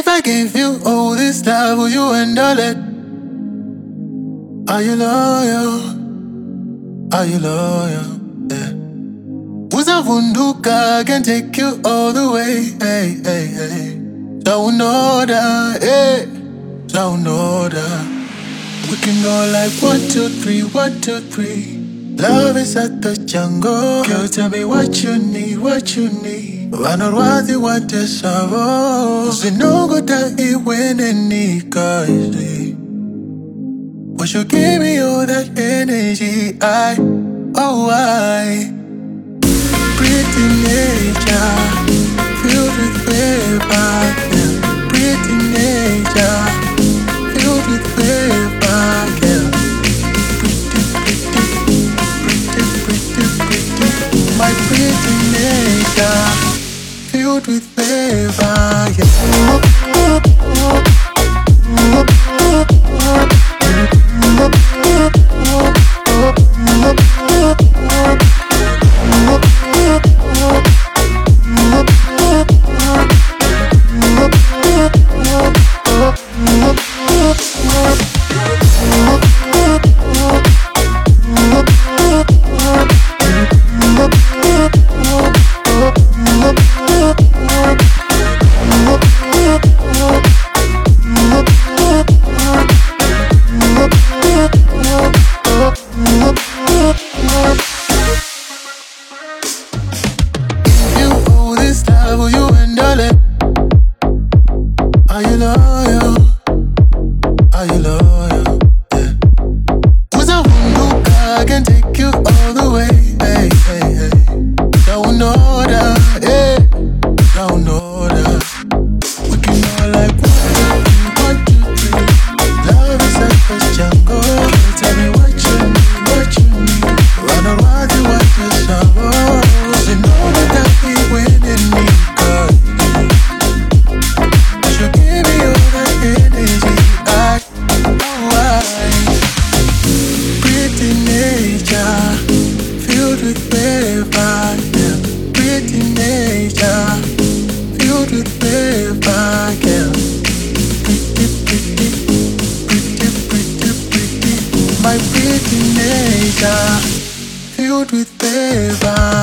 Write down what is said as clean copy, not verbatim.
If I gave you all this love, will you handle it? Are you loyal? Are you loyal? Yeah. Uzavunduka can take you all the way. Hey, hey, hey. Saunoda, hey. Saunoda. We can go like 1, 2, 3, 1, 2, 3. Love is at the jungle. Girl, tell me what you need, what you need. Wanarwazi wate savo. Usinogo ta iwene nikaisi. Wish you give me all that energy. I pretty nature, filled with paper. Yeah. Pretty nature, filled with paper. Yeah. My pretty nature, filled with paper. Yeah. Will you handle it? Are you loyal? Are you loyal? Yeah. Uzavunduka can take you all the way. Hey, hey, hey. Don't know that, hey. Don't know that. We can go like 1, 2, 3, 1, 2, 3. Love is like a jungle. Tell me what you need, what you need. Run around you want to shower. You know that we winning me. Filled with paper, yeah. Pretty nature, filled with paper, yeah. Pretty, pretty, pretty, pretty, pretty. My pretty nature, filled with paper.